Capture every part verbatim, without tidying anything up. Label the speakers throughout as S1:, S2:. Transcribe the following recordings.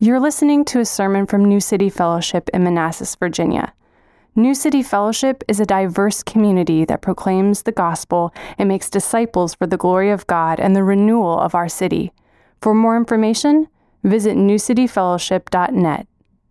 S1: You're listening to a sermon from New City Fellowship in Manassas, Virginia. New City Fellowship is a diverse community that proclaims the gospel and makes disciples for the glory of God and the renewal of our city. For more information, visit new city fellowship dot net.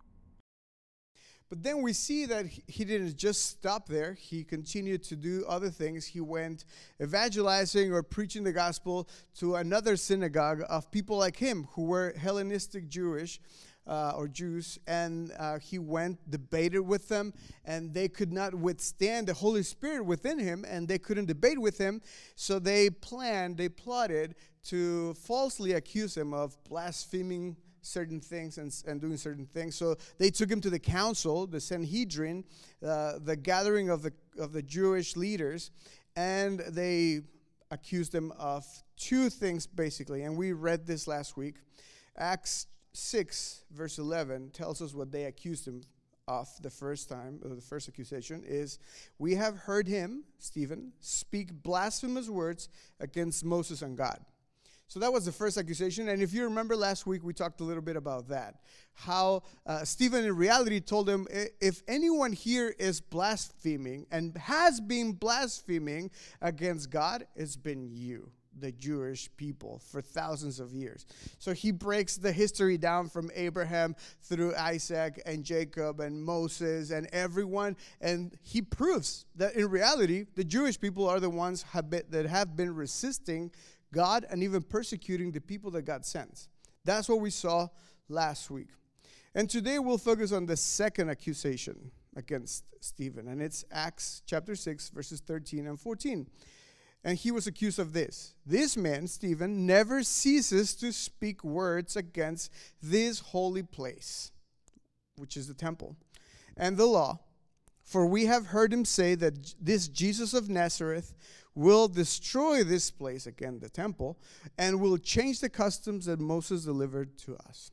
S2: But then we see that he didn't just stop there. He continued to do other things. He went evangelizing or preaching the gospel to another synagogue of people like him who were Hellenistic Jewish uh, or Jews. And uh, he went, debated with them, and they could not withstand the Holy Spirit within him, and they couldn't debate with him. So they planned, they plotted to falsely accuse him of blaspheming certain things and, and doing certain things. So they took him to the council, the Sanhedrin, uh, the gathering of the of the Jewish leaders, and they accused him of two things basically. And we read this last week. Acts six verse eleven tells us what they accused him of the first time, or the first accusation is, we have heard him, Stephen, speak blasphemous words against Moses and God. So that was the first accusation. And if you remember last week, we talked a little bit about that. How uh, Stephen in reality told him, if anyone here is blaspheming and has been blaspheming against God, it's been you, the Jewish people, for thousands of years. So he breaks the history down from Abraham through Isaac and Jacob and Moses and everyone. And he proves that in reality, the Jewish people are the ones have been, that have been resisting God and even persecuting the people that God sends. That's what we saw last week. And today we'll focus on the second accusation against Stephen. And it's Acts chapter six, verses thirteen and fourteen. And he was accused of this. This man, Stephen, never ceases to speak words against this holy place, which is the temple, and the law. For we have heard him say that this Jesus of Nazareth will destroy this place, again, the temple, and will change the customs that Moses delivered to us.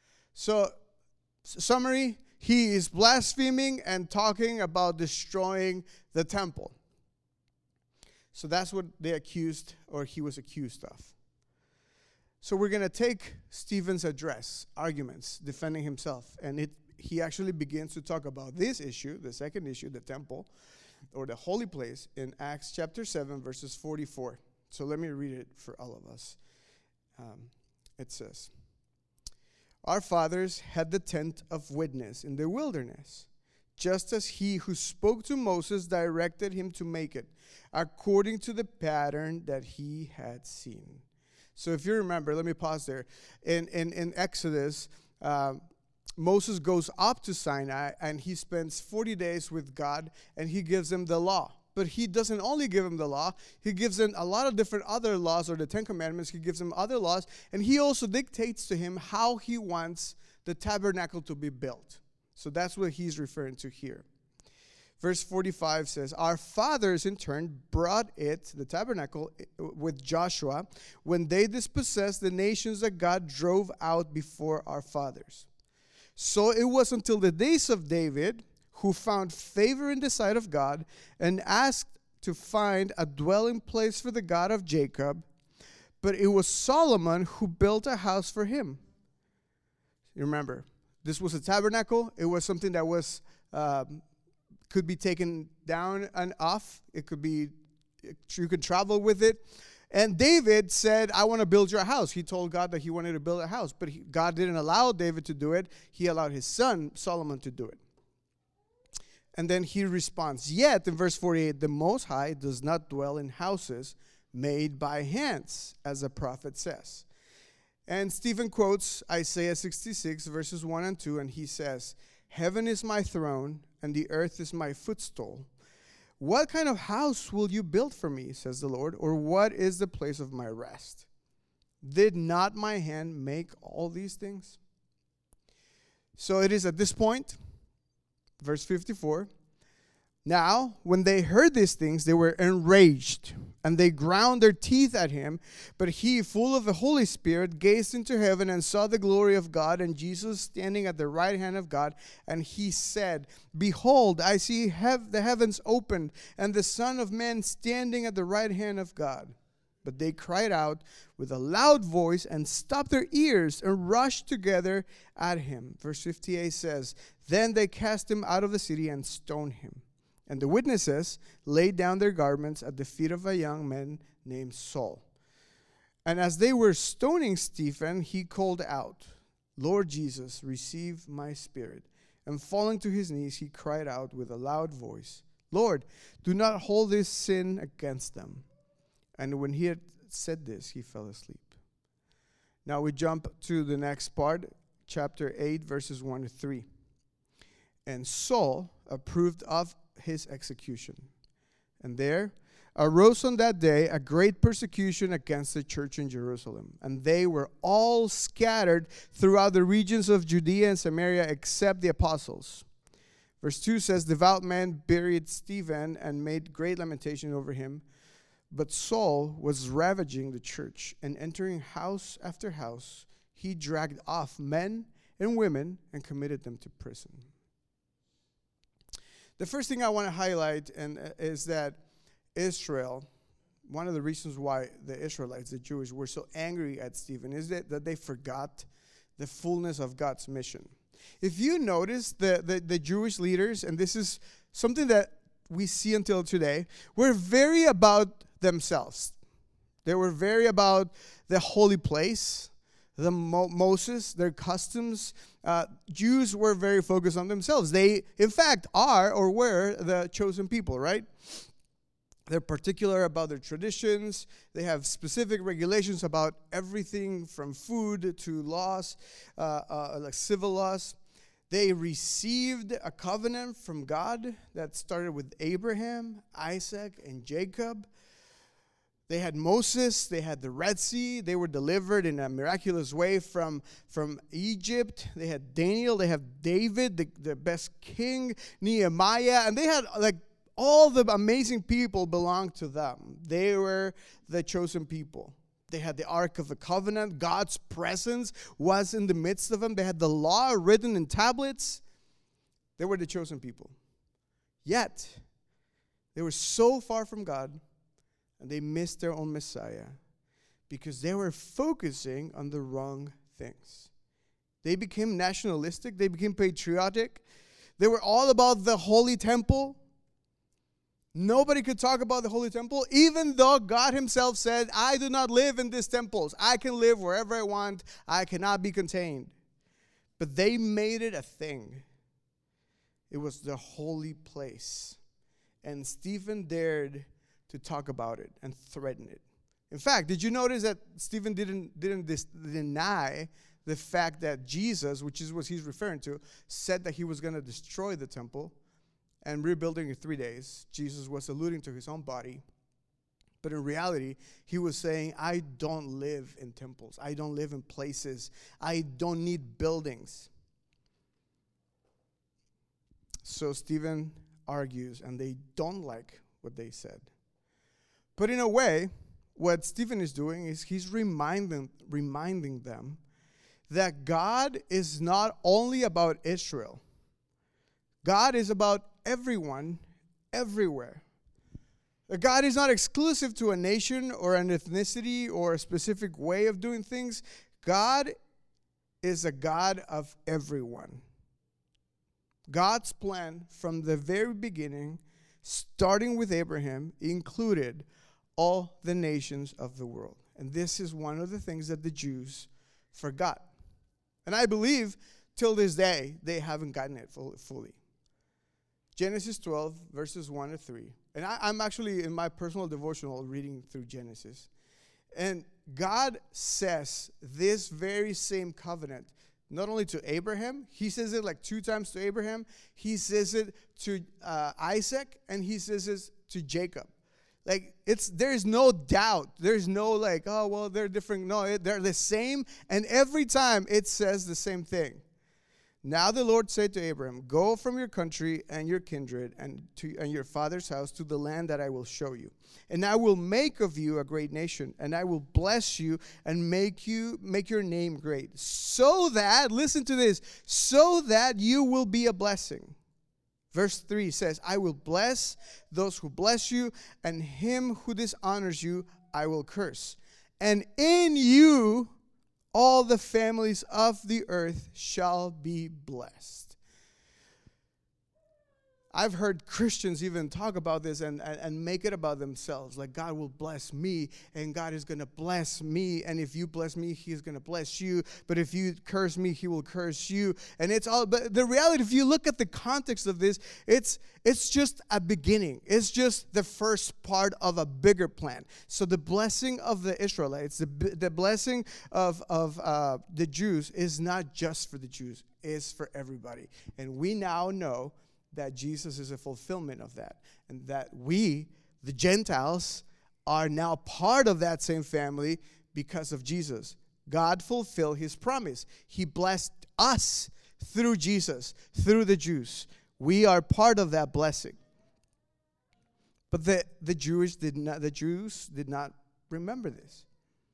S2: So, summary, he is blaspheming and talking about destroying the temple. So that's what they accused, or he was accused of. So we're going to take Stephen's address, arguments, defending himself, and it he actually begins to talk about this issue, the second issue, the temple, or the holy place, in Acts chapter seven, verses forty-four. So let me read it for all of us. Um, it says, our fathers had the tent of witness in the wilderness, just as he who spoke to Moses directed him to make it, according to the pattern that he had seen. So if you remember, let me pause there. In, in, in Exodus, uh, Moses goes up to Sinai and he spends forty days with God and he gives him the law. But he doesn't only give him the law, he gives him a lot of different other laws, or the Ten Commandments. He gives him other laws, and he also dictates to him how he wants the tabernacle to be built. So that's what he's referring to here. Verse forty-five says, our fathers in turn brought it, the tabernacle, with Joshua when they dispossessed the nations that God drove out before our fathers. So it was until the days of David, who found favor in the sight of God and asked to find a dwelling place for the God of Jacob. But it was Solomon who built a house for him. You remember, this was a tabernacle. It was something that was um, could be taken down and off. It could be, you could travel with it. And David said, I want to build your house. He told God that he wanted to build a house, but he, God didn't allow David to do it. He allowed his son, Solomon, to do it. And then he responds, yet, in verse forty-eight, the Most High does not dwell in houses made by hands, as the prophet says. And Stephen quotes Isaiah sixty-six, verses one and two, and he says, heaven is my throne, and the earth is my footstool. What kind of house will you build for me, says the Lord, or what is the place of my rest? Did not my hand make all these things? So it is at this point, verse fifty-four, now when they heard these things, they were enraged, and they ground their teeth at him. But he, full of the Holy Spirit, gazed into heaven and saw the glory of God and Jesus standing at the right hand of God. And he said, behold, I see hev- the heavens opened and the Son of Man standing at the right hand of God. But they cried out with a loud voice and stopped their ears and rushed together at him. Verse fifty-eight says, Then they cast him out of the city and stoned him. And the witnesses laid down their garments at the feet of a young man named Saul. And as they were stoning Stephen, he called out, Lord Jesus, receive my spirit. And falling to his knees, he cried out with a loud voice, Lord, do not hold this sin against them. And when he had said this, he fell asleep. Now we jump to the next part, chapter eight, verses one to three. And Saul approved of his execution. And there arose on that day a great persecution against the church in Jerusalem. And they were all scattered throughout the regions of Judea and Samaria except the apostles. Verse two says, Devout men buried Stephen and made great lamentation over him. But Saul was ravaging the church, and entering house after house, he dragged off men and women and committed them to prison. The first thing I want to highlight and uh, is that Israel, one of the reasons why the Israelites, the Jewish, were so angry at Stephen is that, that they forgot the fullness of God's mission. If you notice, the, the, the Jewish leaders, and this is something that we see until today, were very about themselves. They were very about the holy place, the Mo- Moses, their customs. Uh, Jews were very focused on themselves. They, in fact, are or were the chosen people, right? They're particular about their traditions. They have specific regulations about everything from food to laws, uh, uh, like civil laws. They received a covenant from God that started with Abraham, Isaac, and Jacob. They had Moses, they had the Red Sea, they were delivered in a miraculous way from, from Egypt. They had Daniel, they have David, the, the best king, Nehemiah, and they had like all the amazing people belonged to them. They were the chosen people. They had the Ark of the Covenant. God's presence was in the midst of them. They had the law written in tablets. They were the chosen people. Yet, they were so far from God, and they missed their own Messiah because they were focusing on the wrong things. They became nationalistic. They became patriotic. They were all about the holy temple. Nobody could talk about the holy temple, even though God himself said, I do not live in these temples. I can live wherever I want. I cannot be contained. But they made it a thing. It was the holy place. And Stephen dared to talk about it and threaten it. In fact, did you notice that Stephen didn't, didn't dis- deny the fact that Jesus, which is what he's referring to, said that he was going to destroy the temple and rebuilding in three days. Jesus was alluding to his own body. But in reality, he was saying, I don't live in temples. I don't live in places. I don't need buildings. So Stephen argues, and they don't like what they said. But in a way, what Stephen is doing is he's reminding, reminding them that God is not only about Israel. God is about everyone, everywhere. God is not exclusive to a nation or an ethnicity or a specific way of doing things. God is a God of everyone. God's plan from the very beginning, starting with Abraham, included all the nations of the world. And this is one of the things that the Jews forgot. And I believe till this day, they haven't gotten it fully. Genesis twelve, verses one to three. And I, I'm actually, in my personal devotional, reading through Genesis. And God says this very same covenant, not only to Abraham, he says it like two times to Abraham, he says it to uh, Isaac, and he says it to Jacob. Like, it's there's no doubt. There's no like, oh, well, they're different. No, they're the same. And every time it says the same thing. Now the Lord said to Abraham, go from your country and your kindred and to and your father's house to the land that I will show you. And I will make of you a great nation, and I will bless you and make you make your name great. So that, listen to this, so that you will be a blessing. Verse three says, I will bless those who bless you, and him who dishonors you, I will curse. And in you all the families of the earth shall be blessed. I've heard Christians even talk about this and, and, and make it about themselves. Like, God will bless me, and God is going to bless me. And if you bless me, He's going to bless you. But if you curse me, He will curse you. And it's all, but the reality, if you look at the context of this, it's it's just a beginning. It's just the first part of a bigger plan. So the blessing of the Israelites, the, the blessing of, of uh, the Jews is not just for the Jews. It's for everybody. And we now know that Jesus is a fulfillment of that, and that we, the Gentiles, are now part of that same family because of Jesus. God fulfilled His promise. He blessed us through Jesus, through the Jews. We are part of that blessing. But the, the Jewish did not, the Jews did not remember this.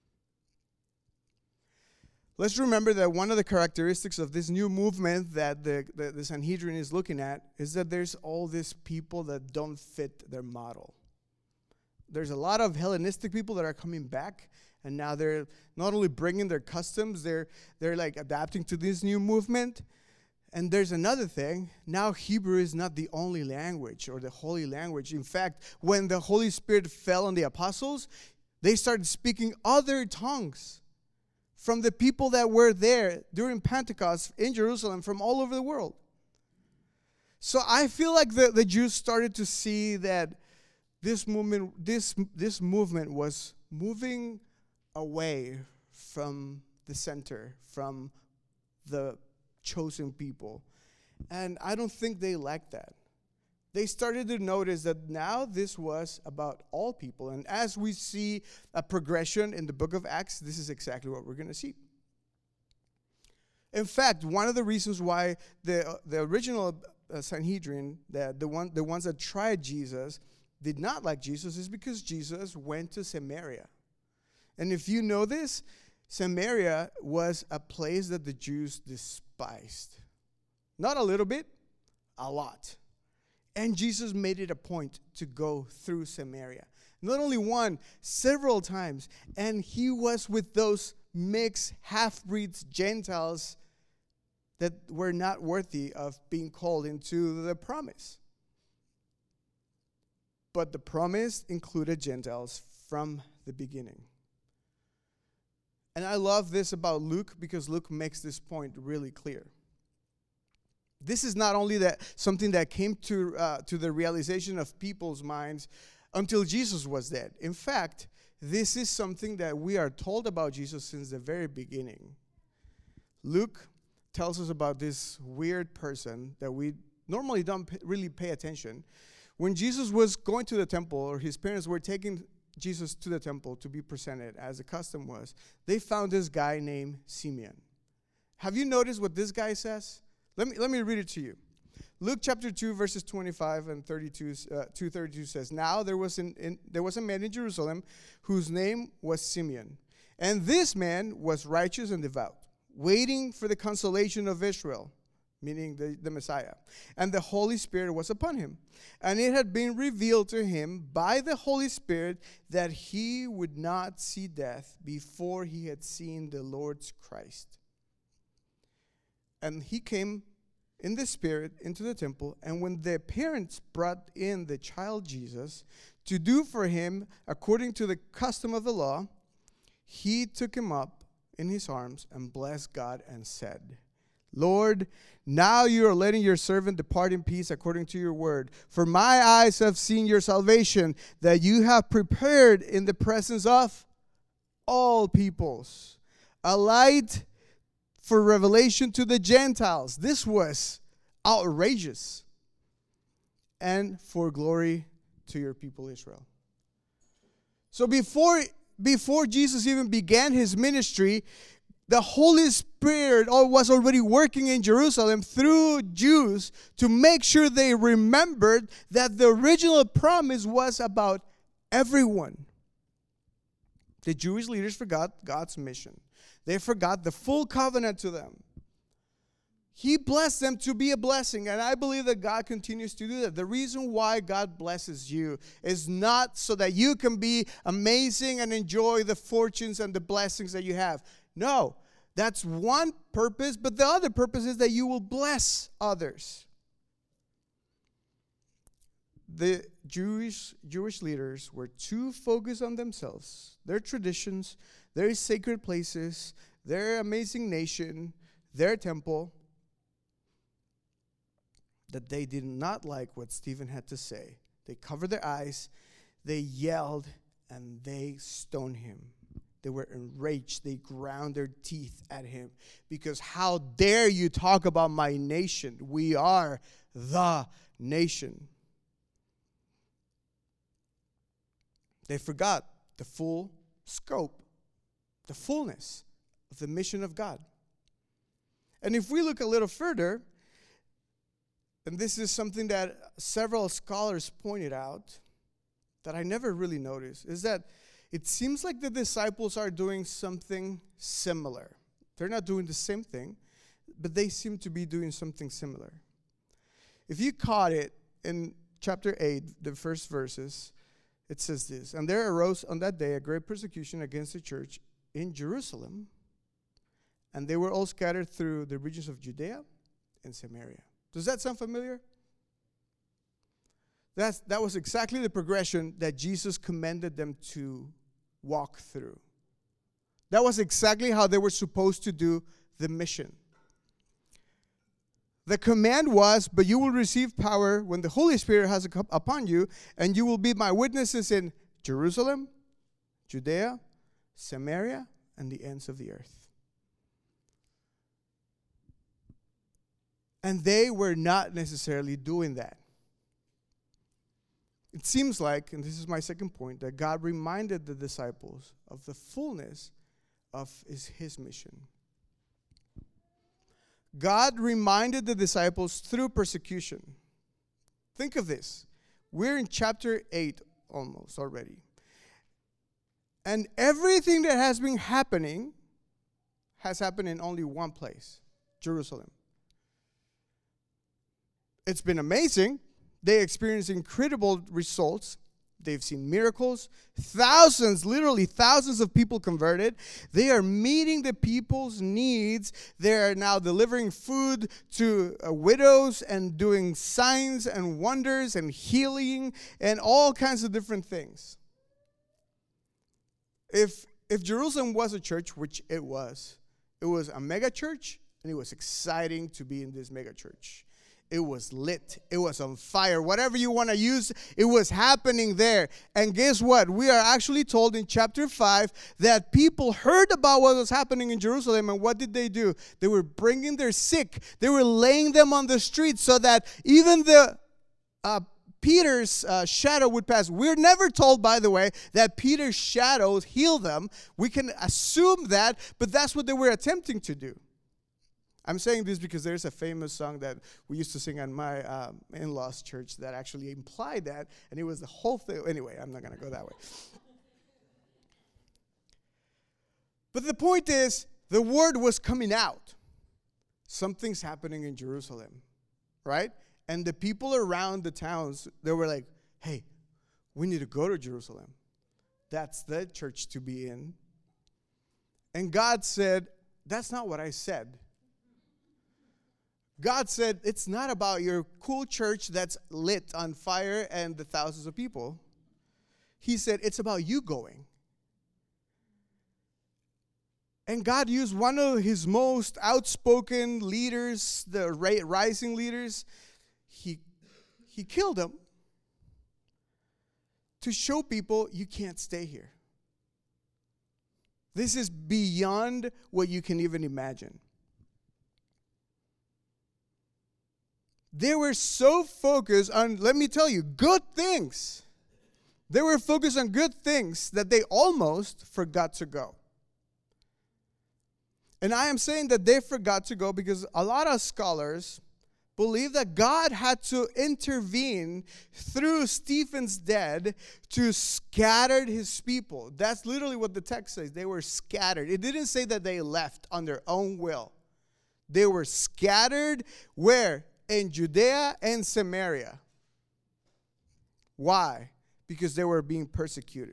S2: Let's remember that one of the characteristics of this new movement that the, the, the Sanhedrin is looking at is that there's all these people that don't fit their model. There's a lot of Hellenistic people that are coming back, and now they're not only bringing their customs, they're they're like adapting to this new movement. And there's another thing. Now Hebrew is not the only language or the holy language. In fact, when the Holy Spirit fell on the apostles, they started speaking other tongues from the people that were there during Pentecost in Jerusalem from all over the world. So I feel like the, the Jews started to see that this movement, this, this movement was moving away from the center, from the chosen people. And I don't think they liked that. They started to notice that now this was about all people. And as we see a progression in the book of Acts, this is exactly what we're going to see. In fact, one of the reasons why the uh, the original uh, Sanhedrin, the, the, one, the ones that tried Jesus, did not like Jesus is because Jesus went to Samaria. And if you know this, Samaria was a place that the Jews despised. Not a little bit, a lot. And Jesus made it a point to go through Samaria. Not only one, several times. And He was with those mixed half-breeds Gentiles that were not worthy of being called into the promise. But the promise included Gentiles from the beginning. And I love this about Luke because Luke makes this point really clear. This is not only that something that came to uh, to the realization of people's minds until Jesus was dead. In fact, this is something that we are told about Jesus since the very beginning. Luke tells us about this weird person that we normally don't p- really pay attention. When Jesus was going to the temple, or his parents were taking Jesus to the temple to be presented, as the custom was, they found this guy named Simeon. Have you noticed what this guy says? Let me let me read it to you. Luke chapter two, verses twenty-five and thirty-two, uh, two thirty-two says, Now there was, in, in, there was a man in Jerusalem whose name was Simeon. And this man was righteous and devout, waiting for the consolation of Israel, meaning the, the Messiah. And the Holy Spirit was upon him. And it had been revealed to him by the Holy Spirit that he would not see death before he had seen the Lord's Christ. And he came in the Spirit into the temple, and when the parents brought in the child Jesus to do for him according to the custom of the law, he took him up in his arms and blessed God and said, Lord, now you are letting your servant depart in peace according to your word. For my eyes have seen your salvation, that you have prepared in the presence of all peoples, a light for revelation to the Gentiles. This was outrageous. And for glory to your people Israel. So before, before Jesus even began his ministry, the Holy Spirit was already working in Jerusalem through Jews to make sure they remembered that the original promise was about everyone. The Jewish leaders forgot God's mission. They forgot the full covenant to them. He blessed them to be a blessing, and I believe that God continues to do that. The reason why God blesses you is not so that you can be amazing and enjoy the fortunes and the blessings that you have. No, that's one purpose, but the other purpose is that you will bless others. The Jewish Jewish leaders were too focused on themselves, their traditions, their sacred places, their amazing nation, their temple, that they did not like what Stephen had to say. They covered their eyes, they yelled, and they stoned him. They were enraged. They ground their teeth at him. Because how dare you talk about my nation? We are the nation. They forgot the full scope, the fullness of the mission of God. And if we look a little further, and this is something that several scholars pointed out that I never really noticed, is that it seems like the disciples are doing something similar. They're not doing the same thing, but they seem to be doing something similar. If you caught it in chapter eight, the first verses, it says this, "And there arose on that day a great persecution against the church in Jerusalem, and they were all scattered through the regions of Judea and Samaria." Does that sound familiar? That's, that was exactly the progression that Jesus commanded them to walk through. That was exactly how they were supposed to do the mission. The command was, "But you will receive power when the Holy Spirit has come upon you, and you will be my witnesses in Jerusalem, Judea, Samaria, and the ends of the earth." And they were not necessarily doing that. It seems like, and this is my second point, that God reminded the disciples of the fullness of his, his mission. God reminded the disciples through persecution. Think of this. We're in chapter eight almost already. And everything that has been happening has happened in only one place, Jerusalem. It's been amazing. They experienced incredible results. They've seen miracles. Thousands, literally thousands of people converted. They are meeting the people's needs. They are now delivering food to uh, widows and doing signs and wonders and healing and all kinds of different things. If, if Jerusalem was a church, which it was, it was a mega church, and it was exciting to be in this mega church. It was lit. It was on fire. Whatever you want to use, it was happening there. And guess what? We are actually told in chapter five that people heard about what was happening in Jerusalem, and what did they do? They were bringing their sick. They were laying them on the streets so that even the uh, Peter's uh, shadow would pass. We're never told, by the way, that Peter's shadows heal them. We can assume that, but that's what they were attempting to do. I'm saying this because there's a famous song that we used to sing at my um, in-laws' church that actually implied that, and it was the whole thing. Anyway, I'm not going to go that way. But the point is, the word was coming out. Something's happening in Jerusalem, right? And the people around the towns, they were like, hey, we need to go to Jerusalem. That's the church to be in. And God said, that's not what I said. God said, it's not about your cool church that's lit on fire and the thousands of people. He said, it's about you going. And God used one of his most outspoken leaders, the rising leaders. He, he killed him to show people you can't stay here. This is beyond what you can even imagine. They were so focused on, let me tell you, good things. They were focused on good things that they almost forgot to go. And I am saying that they forgot to go because a lot of scholars believe that God had to intervene through Stephen's death to scatter his people. That's literally what the text says. They were scattered. It didn't say that they left on their own will. They were scattered where? In Judea and Samaria. Why? Because they were being persecuted.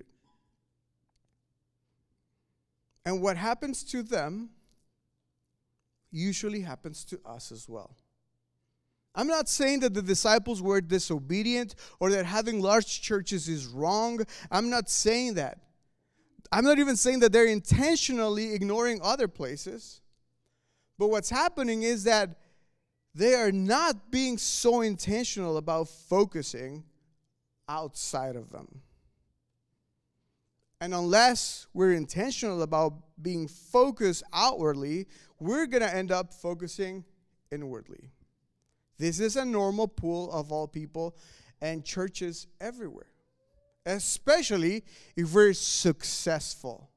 S2: And what happens to them usually happens to us as well. I'm not saying that the disciples were disobedient or that having large churches is wrong. I'm not saying that. I'm not even saying that they're intentionally ignoring other places. But what's happening is that they are not being so intentional about focusing outside of them. And unless we're intentional about being focused outwardly, we're going to end up focusing inwardly. This is a normal pool of all people and churches everywhere, especially if we're successful.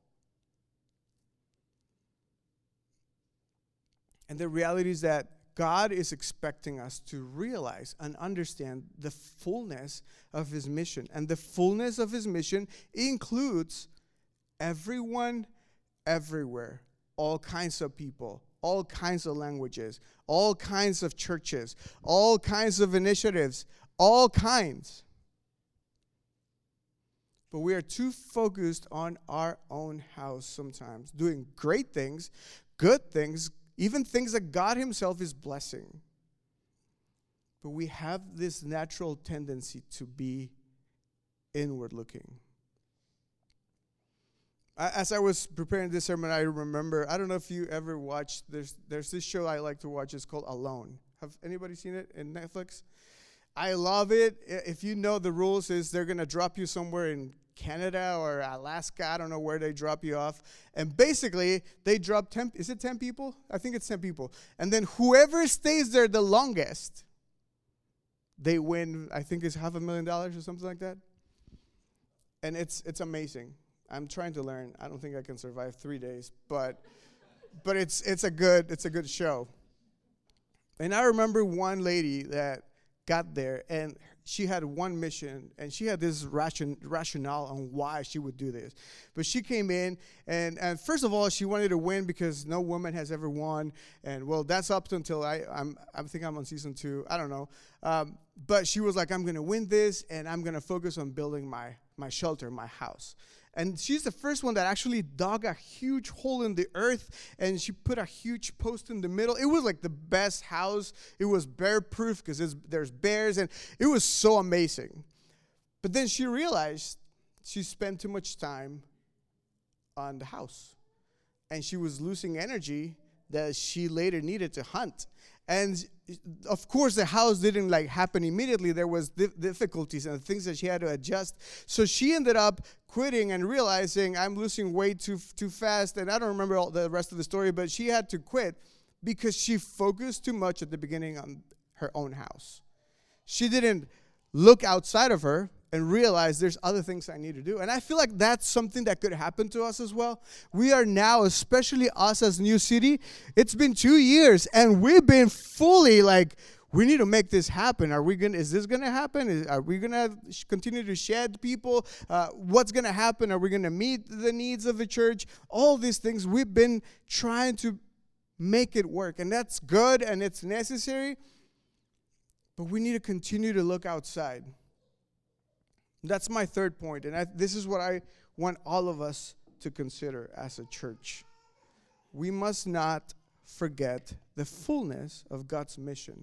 S2: And the reality is that God is expecting us to realize and understand the fullness of His mission. And the fullness of His mission includes everyone, everywhere, all kinds of people, all kinds of languages, all kinds of churches, all kinds of initiatives, all kinds. But we are too focused on our own house sometimes, doing great things, good things, even things that God Himself is blessing. But we have this natural tendency to be inward looking. As I was preparing this sermon, I remember, I don't know if you ever watched, there's there's this show I like to watch, it's called Alone. Have anybody seen it in Netflix? I love it. If you know the rules is they're going to drop you somewhere in Canada or Alaska, I don't know where they drop you off. And basically, they drop ten, is it ten people? I think it's ten people. And then whoever stays there the longest, they win, I think it's half a million dollars or something like that. And it's it's amazing. I'm trying to learn. I don't think I can survive three days, but but it's it's a good it's a good show. And I remember one lady that got there, and she had one mission, and she had this ration, rationale on why she would do this. But she came in, and, and first of all, she wanted to win because no woman has ever won. And, well, that's up until I I'm, I think I'm on season two. I don't know. Um, but she was like, I'm going to win this, and I'm going to focus on building my, my shelter, my house. And she's the first one that actually dug a huge hole in the earth, and she put a huge post in the middle. It was like the best house. It was bear-proof because there's bears, and it was so amazing. But then she realized she spent too much time on the house, and she was losing energy that she later needed to hunt. And of course, the house didn't like happen immediately. There was dif- difficulties and things that she had to adjust. So she ended up quitting and realizing I'm losing weight too too fast. And I don't remember all the rest of the story, but she had to quit because she focused too much at the beginning on her own house. She didn't look outside of her and realize there's other things I need to do. And I feel like that's something that could happen to us as well. We are now, especially us as New City, it's been two years and we've been fully like, we need to make this happen. Are we going? Is this going to happen? Is, are we going to sh- continue to shed people? Uh, what's going to happen? Are we going to meet the needs of the church? All these things, we've been trying to make it work. And that's good and it's necessary. But we need to continue to look outside. That's my third point, and I, this is what I want all of us to consider as a church. We must not forget the fullness of God's mission.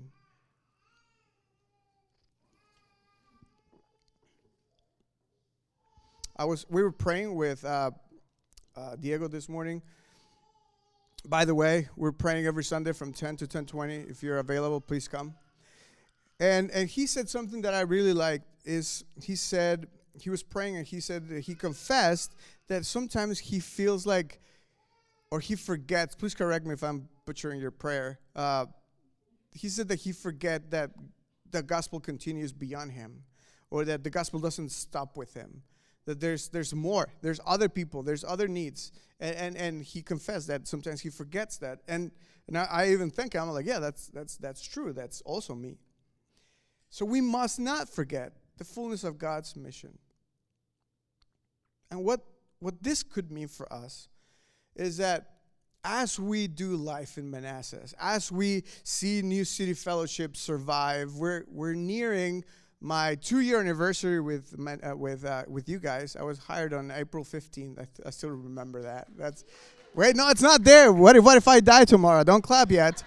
S2: I was we were praying with uh, uh, Diego this morning. By the way, we're praying every Sunday from ten to ten twenty. If you're available, please come. And and he said something that I really liked. Is he said, he was praying and he said that he confessed that sometimes he feels like, or he forgets, please correct me if I'm butchering your prayer. Uh, he said that he forget that the gospel continues beyond him, or that the gospel doesn't stop with him, that there's there's more, there's other people, there's other needs. And and, and he confessed that sometimes he forgets that. And, and I, I even think, I'm like, yeah, that's that's that's true. That's also me. So we must not forget the fullness of God's mission. And what, what this could mean for us is that as we do life in Manassas, as we see New City Fellowship survive, we're we're nearing my two-year anniversary with uh, with uh, with you guys. I was hired on April fifteenth. I, th- I still remember that. That's wait, no, it's not there. What if what if I die tomorrow? Don't clap yet.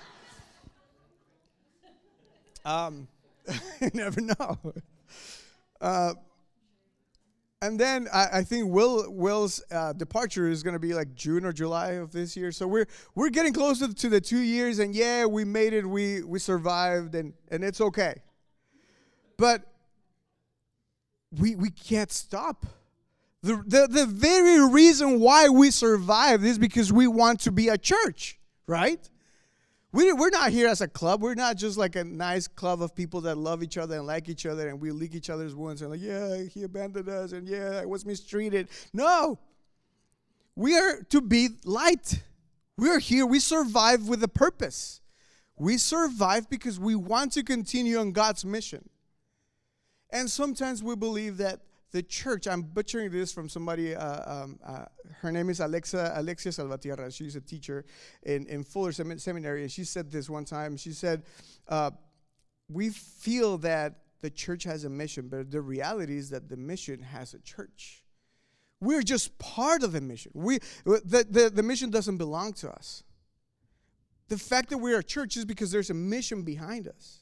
S2: Um, you never know. Uh, and then I, I think Will Will's uh, departure is going to be like June or July of this year. So we're we're getting closer to the two years, and yeah, we made it. We we survived, and and it's okay. But we we can't stop. The, the the very reason why we survive is because we want to be a church, right? We, we're not here as a club. We're not just like a nice club of people that love each other and like each other, and we lick each other's wounds and like, yeah, he abandoned us, and yeah, I was mistreated. No. We are to be light. We are here. We survive with a purpose. We survive because we want to continue on God's mission. And sometimes we believe that the church, I'm butchering this from somebody, uh, um, uh, her name is Alexa, Alexia Salvatierra. She's a teacher in, in Fuller Sem- Seminary, and she said this one time. She said, uh, we feel that the church has a mission, but the reality is that the mission has a church. We're just part of the mission. We the, the, the mission doesn't belong to us. The fact that we're a church is because there's a mission behind us.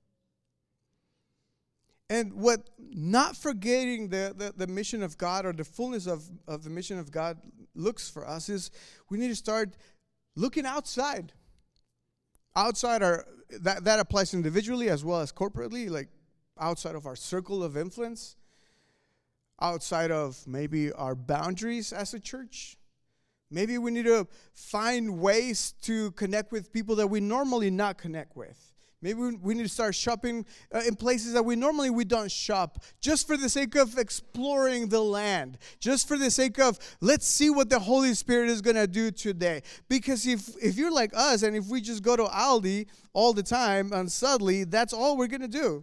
S2: And what not forgetting the, the, the mission of God or the fullness of, of the mission of God looks for us is we need to start looking outside. Outside our that, that applies individually as well as corporately, like outside of our circle of influence, outside of maybe our boundaries as a church. Maybe we need to find ways to connect with people that we normally not connect with. Maybe we need to start shopping uh, in places that we normally we don't shop, just for the sake of exploring the land, just for the sake of let's see what the Holy Spirit is going to do today. Because if if you're like us and if we just go to Aldi all the time and suddenly that's all we're going to do,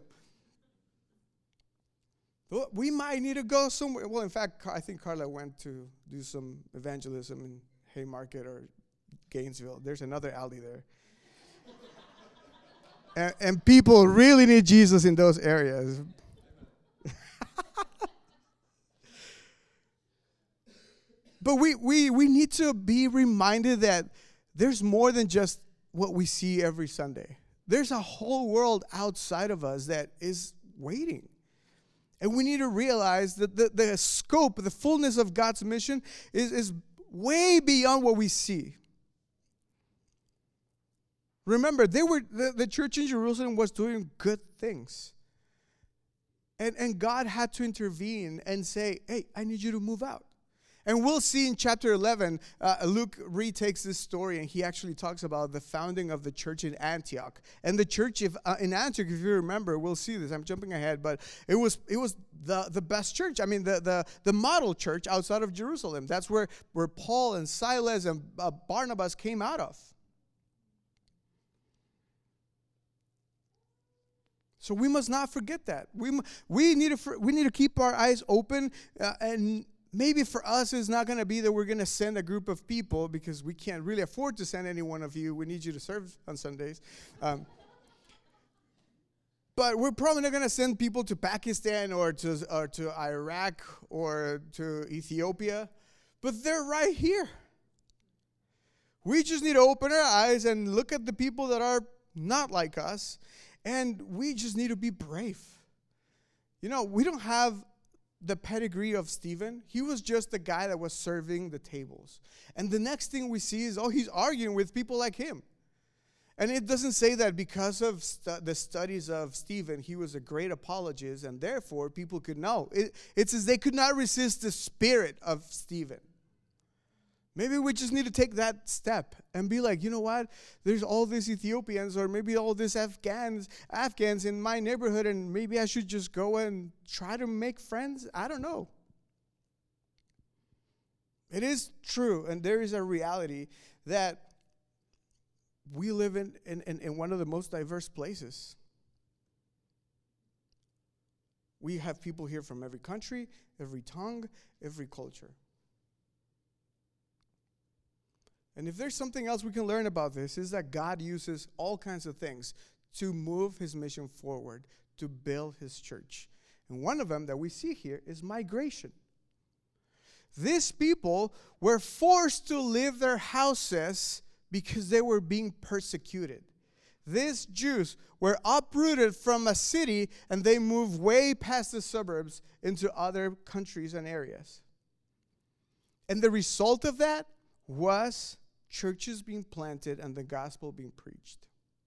S2: well, we might need to go somewhere. Well, in fact, I think Carla went to do some evangelism in Haymarket or Gainesville. There's another Aldi there. And, and people really need Jesus in those areas. But we, we, we need to be reminded that there's more than just what we see every Sunday. There's a whole world outside of us that is waiting. And we need to realize that the, the scope, the fullness of God's mission is, is way beyond what we see. Remember, they were the, the church in Jerusalem was doing good things. And, and God had to intervene and say, hey, I need you to move out. And we'll see in chapter eleven, uh, Luke retakes this story, and he actually talks about the founding of the church in Antioch. And the church if, uh, in Antioch, if you remember, we'll see this. I'm jumping ahead, but it was it was the, the best church. I mean, the, the, the model church outside of Jerusalem. That's where, where Paul and Silas and uh, Barnabas came out of. So we must not forget that. We we need to we need to keep our eyes open, uh, and maybe for us it's not going to be that we're going to send a group of people because we can't really afford to send any one of you. We need you to serve on Sundays. Um, but we're probably not going to send people to Pakistan or to or to Iraq or to Ethiopia, but they're right here. We just need to open our eyes and look at the people that are not like us. And we just need to be brave. You know, we don't have the pedigree of Stephen. He was just the guy that was serving the tables. And the next thing we see is, oh, he's arguing with people like him. And it doesn't say that because of stu- the studies of Stephen, he was a great apologist, and therefore people could know. It, it says they could not resist the spirit of Stephen. Maybe we just need to take that step and be like, you know what? There's all these Ethiopians or maybe all these Afghans, Afghans in my neighborhood, and maybe I should just go and try to make friends. I don't know. It is true, and there is a reality that we live in, in, in, in one of the most diverse places. We have people here from every country, every tongue, every culture. And if there's something else we can learn about this, is that God uses all kinds of things to move his mission forward, to build his church. And one of them that we see here is migration. These people were forced to leave their houses because they were being persecuted. These Jews were uprooted from a city and they moved way past the suburbs into other countries and areas. And the result of that was churches being planted and the gospel being preached.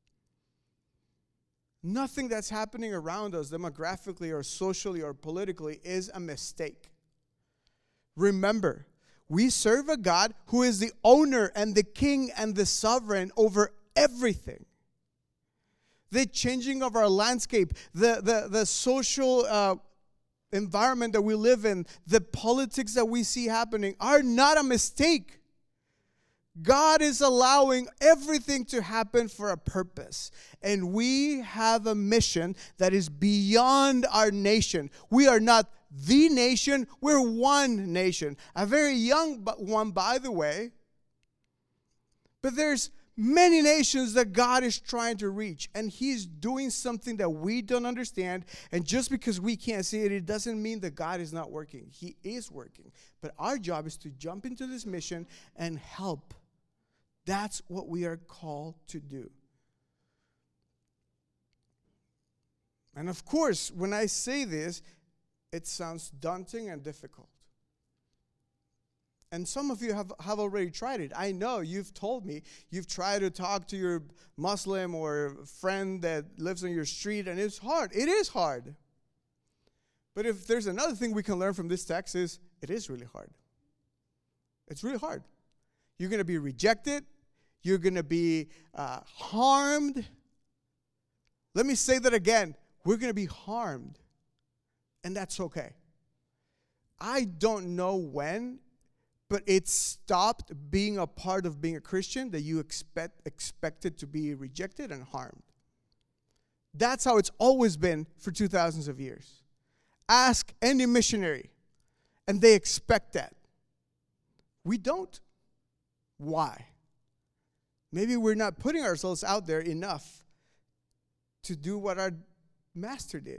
S2: Nothing that's happening around us demographically or socially or politically is a mistake. Remember, we serve a God who is the owner and the king and the sovereign over everything. The changing of our landscape, the, the, the social uh, environment that we live in, the politics that we see happening are not a mistake. God is allowing everything to happen for a purpose. And we have a mission that is beyond our nation. We are not the nation, we're one nation. A very young one, by the way. But there's many nations that God is trying to reach. And he's doing something that we don't understand. And just because we can't see it, it doesn't mean that God is not working. He is working. But our job is to jump into this mission and help. That's what we are called to do. And of course, when I say this, it sounds daunting and difficult. And some of you have, have already tried it. I know you've told me you've tried to talk to your Muslim or friend that lives on your street, and it's hard. It is hard. But if there's another thing we can learn from this text is it is really hard. It's really hard. You're going to be rejected. You're going to be uh, harmed. Let me say that again. We're going to be harmed. And that's okay. I don't know when, but it stopped being a part of being a Christian that you expect expected to be rejected and harmed. That's how it's always been for two thousands of years. Ask any missionary, and they expect that. We don't. Why? Maybe we're not putting ourselves out there enough to do what our master did.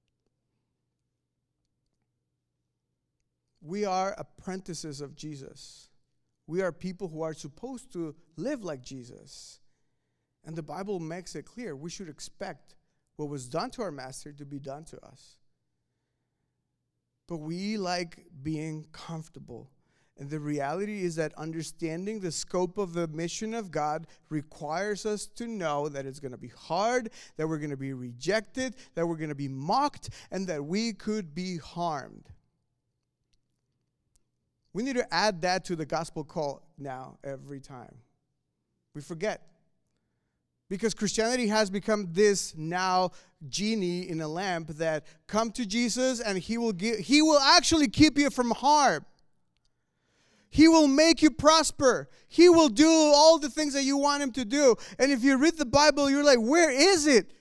S2: We are apprentices of Jesus. We are people who are supposed to live like Jesus. And the Bible makes it clear we should expect what was done to our master to be done to us. But we like being comfortable. And the reality is that understanding the scope of the mission of God requires us to know that it's going to be hard, that we're going to be rejected, that we're going to be mocked, and that we could be harmed. We need to add that to the gospel call now every time. We forget. Because Christianity has become this now genie in a lamp that come to Jesus and he will give, he will actually keep you from harm. He will make you prosper. He will do all the things that you want him to do. And if you read the Bible, you're like, where is it?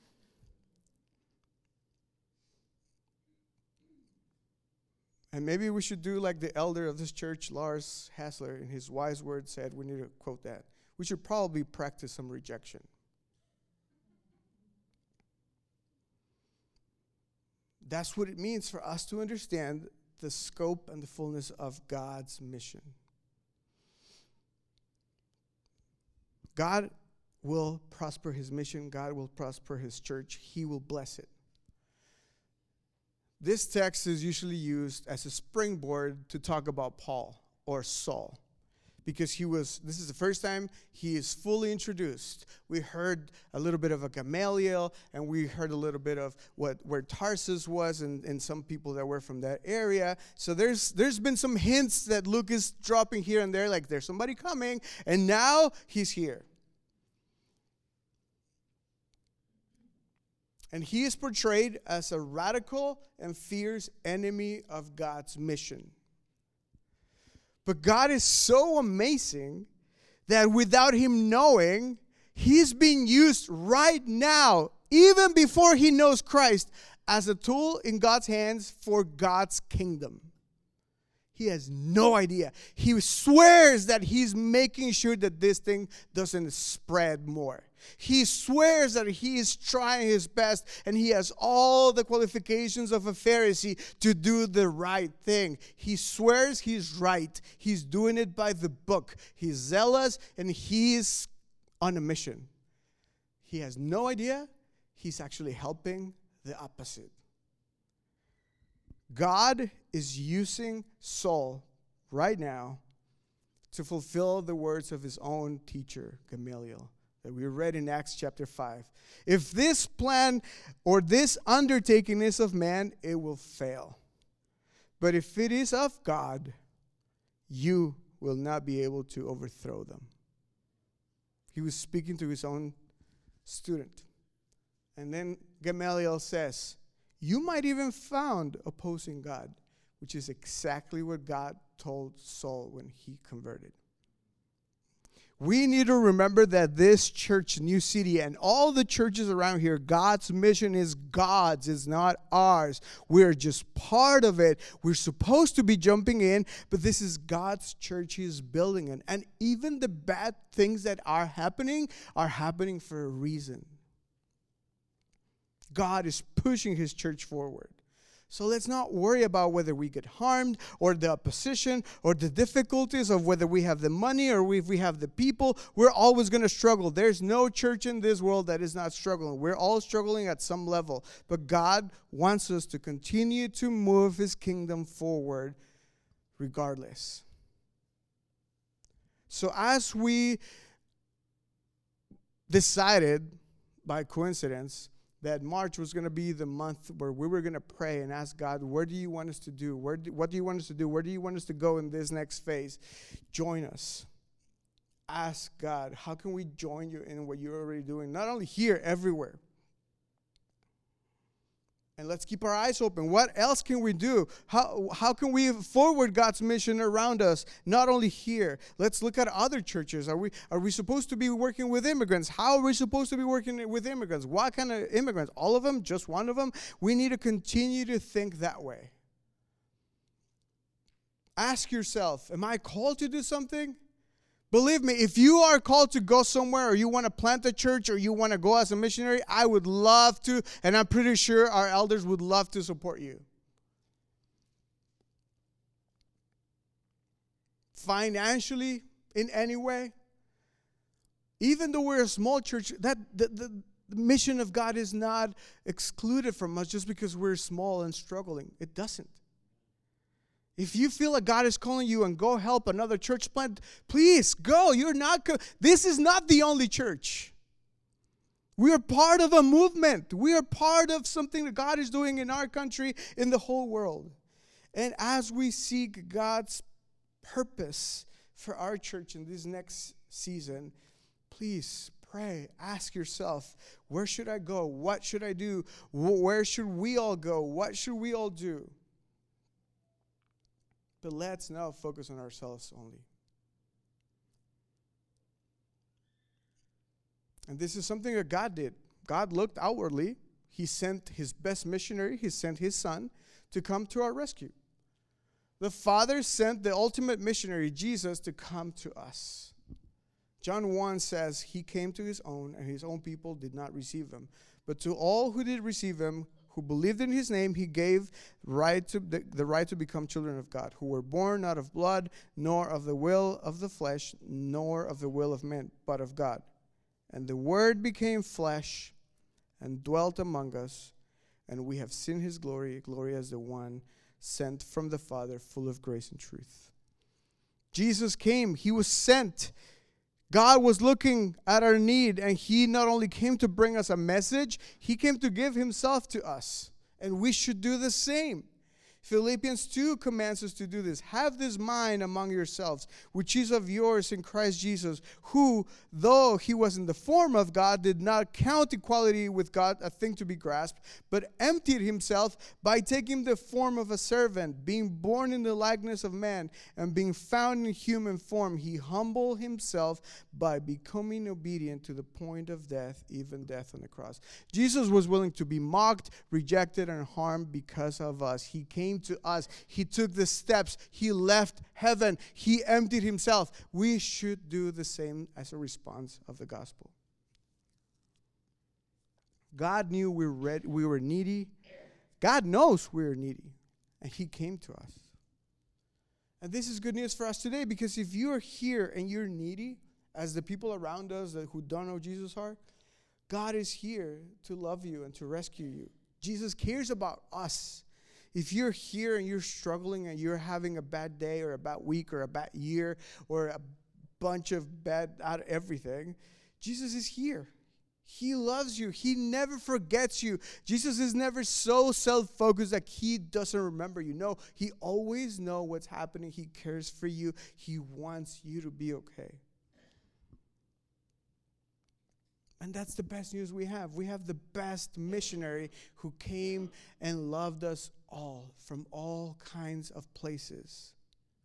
S2: And maybe we should do like the elder of this church, Lars Hassler, in his wise words said, we need to quote that. We should probably practice some rejection. That's what it means for us to understand the scope and the fullness of God's mission. God will prosper his mission. God will prosper his church. He will bless it. This text is usually used as a springboard to talk about Paul or Saul. Because he was, this is the first time he is fully introduced. We heard a little bit of a Gamaliel, and we heard a little bit of what where Tarsus was, and, and some people that were from that area. So there's there's been some hints that Luke is dropping here and there, like there's somebody coming, and now he's here. And he is portrayed as a radical and fierce enemy of God's mission. But God is so amazing that without him knowing, he's being used right now, even before he knows Christ, as a tool in God's hands for God's kingdom. He has no idea. He swears that he's making sure that this thing doesn't spread more. He swears that he is trying his best and he has all the qualifications of a Pharisee to do the right thing. He swears he's right. He's doing it by the book. He's zealous and he's on a mission. He has no idea. He's actually helping the opposite. God is using Saul right now to fulfill the words of his own teacher, Gamaliel, that we read in Acts chapter five. If this plan or this undertaking is of man, it will fail. But if it is of God, you will not be able to overthrow them. He was speaking to his own student. And then Gamaliel says, you might even found opposing God, which is exactly what God told Saul when he converted. We need to remember that this church, New City, and all the churches around here, God's mission is God's, it's not ours. We're just part of it. We're supposed to be jumping in, but this is God's church He's building it. And even the bad things that are happening are happening for a reason. God is pushing His church forward. So let's not worry about whether we get harmed or the opposition or the difficulties of whether we have the money or if we have the people. We're always going to struggle. There's no church in this world that is not struggling. We're all struggling at some level. But God wants us to continue to move His kingdom forward regardless. So as we decided by coincidence that March was going to be the month where we were going to pray and ask God, where do you want us to do? Where do, what do you want us to do? Where do you want us to go in this next phase? Join us. Ask God, how can we join you in what you're already doing? Not only here, everywhere. And let's keep our eyes open. What else can we do? How, how can we forward God's mission around us? Not only here. Let's look at other churches. Are we, are we supposed to be working with immigrants? How are we supposed to be working with immigrants? What kind of immigrants? All of them? Just one of them? We need to continue to think that way. Ask yourself, am I called to do something? Believe me, if you are called to go somewhere or you want to plant a church or you want to go as a missionary, I would love to, and I'm pretty sure our elders would love to support you. Financially, in any way. Even though we're a small church, that the, the, the mission of God is not excluded from us just because we're small and struggling. It doesn't. If you feel like God is calling you and go help another church plant, please go. You're not. Co- this is not the only church. We are part of a movement. We are part of something that God is doing in our country, in the whole world. And as we seek God's purpose for our church in this next season, please pray. Ask yourself, where should I go? What should I do? Where should we all go? What should we all do? But let's now focus on ourselves only. And this is something that God did. God looked outwardly. He sent His best missionary. He sent His Son to come to our rescue. The Father sent the ultimate missionary, Jesus, to come to us. John one says, He came to His own, and His own people did not receive Him. But to all who did receive Him, who believed in His name, He gave right to the, the right to become children of God, who were born not of blood, nor of the will of the flesh, nor of the will of men, but of God. And the Word became flesh and dwelt among us, and we have seen His glory, glory as the one sent from the Father, full of grace and truth. Jesus came. He was sent. God was looking at our need, and He not only came to bring us a message, He came to give Himself to us. And we should do the same. Philippians two commands us to do this. Have this mind among yourselves, which is of yours in Christ Jesus, who, though He was in the form of God, did not count equality with God a thing to be grasped, but emptied Himself by taking the form of a servant, being born in the likeness of man, and being found in human form. He humbled Himself by becoming obedient to the point of death, even death on the cross. Jesus was willing to be mocked, rejected, and harmed because of us. He came came to us. He took the steps. He left heaven. He emptied himself. We should do the same as a response of the gospel. God knew we were, ready, we were needy. God knows we were needy. And he came to us. And this is good news for us today, because if you are here and you're needy, as the people around us that who don't know Jesus are, God is here to love you and to rescue you. Jesus cares about us. If you're here and you're struggling and you're having a bad day or a bad week or a bad year or a bunch of bad out of everything, Jesus is here. He loves you. He never forgets you. Jesus is never so self-focused that he doesn't remember you. No, he always knows what's happening. He cares for you. He wants you to be okay. And that's the best news we have. We have the best missionary who came and loved us all from all kinds of places.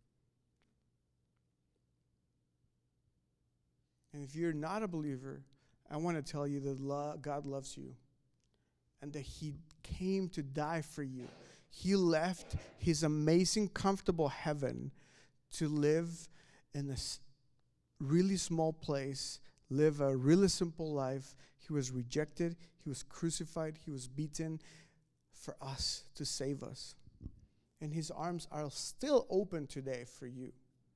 S2: And if you're not a believer, I want to tell you that lo- God loves you and that he came to die for you. He left his amazing, comfortable heaven to live in a really small place, live a really simple life. He was rejected. He was crucified. He was beaten for us, to save us. And his arms are still open today for you.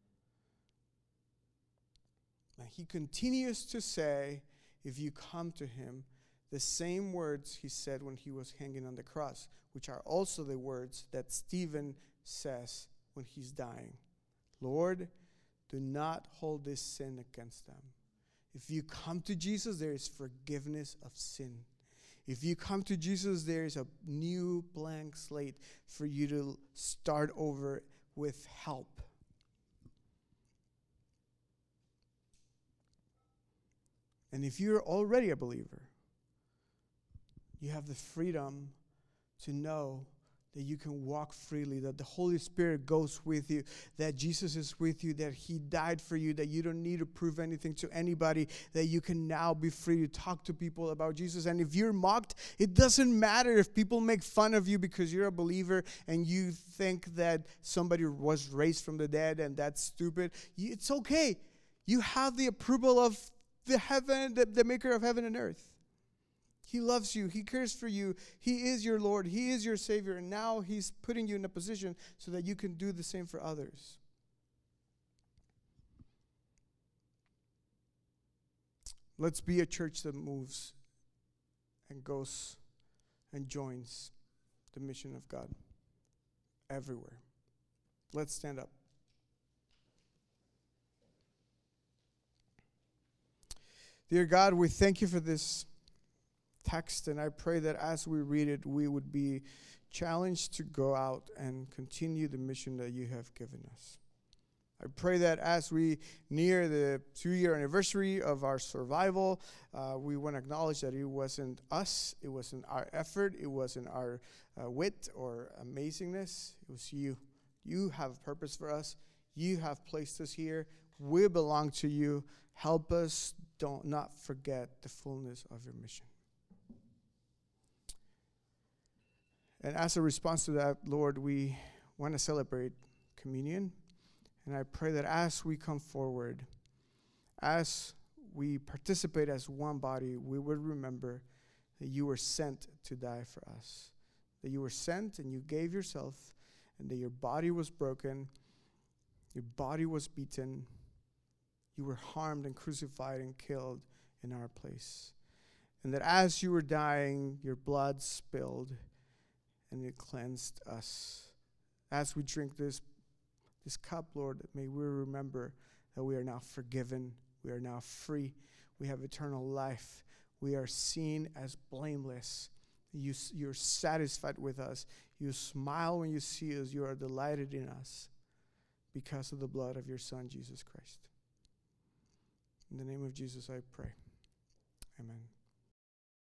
S2: And he continues to say, if you come to him, the same words he said when he was hanging on the cross, which are also the words that Stephen says when he's dying. Lord, do not hold this sin against them. If you come to Jesus, there is forgiveness of sin. If you come to Jesus, there is a new blank slate for you to start over with help. And if you're already a believer, you have the freedom to know that you can walk freely, that the Holy Spirit goes with you, that Jesus is with you, that he died for you, that you don't need to prove anything to anybody, that you can now be free to talk to people about Jesus. And if you're mocked, it doesn't matter if people make fun of you because you're a believer and you think that somebody was raised from the dead and that's stupid. It's okay. You have the approval of the heaven, the, the maker of heaven and earth. He loves you. He cares for you. He is your Lord. He is your Savior. And now he's putting you in a position so that you can do the same for others. Let's be a church that moves and goes and joins the mission of God everywhere. Let's stand up. Dear God, we thank you for this text, and I pray that as we read it, we would be challenged to go out and continue the mission that you have given us. I pray that as we near the two-year anniversary of our survival, uh, we want to acknowledge that it wasn't us, it wasn't our effort, it wasn't our uh, wit or amazingness, it was you. You have a purpose for us. You have placed us here. We belong to you. Help us don't not forget the fullness of your mission. And as a response to that, Lord, we want to celebrate communion. And I pray that as we come forward, as we participate as one body, we would remember that you were sent to die for us. That you were sent and you gave yourself, and that your body was broken, your body was beaten, you were harmed and crucified and killed in our place. And that as you were dying, your blood spilled and it cleansed us. As we drink this, this cup, Lord, may we remember that we are now forgiven. We are now free. We have eternal life. We are seen as blameless. You, you're satisfied with us. You smile when you see us. You are delighted in us because of the blood of your Son, Jesus Christ. In the name of Jesus, I pray. Amen.